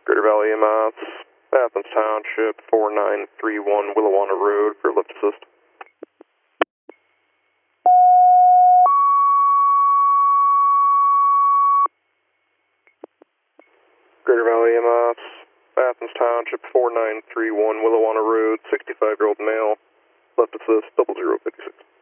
Greater Valley EMS, Athens Township, 4931 Willawanna Road for lift assist. Greater Valley EMS, Athens Township, 4931 Willawanna Road, 65-year-old male, lift assist, 0056.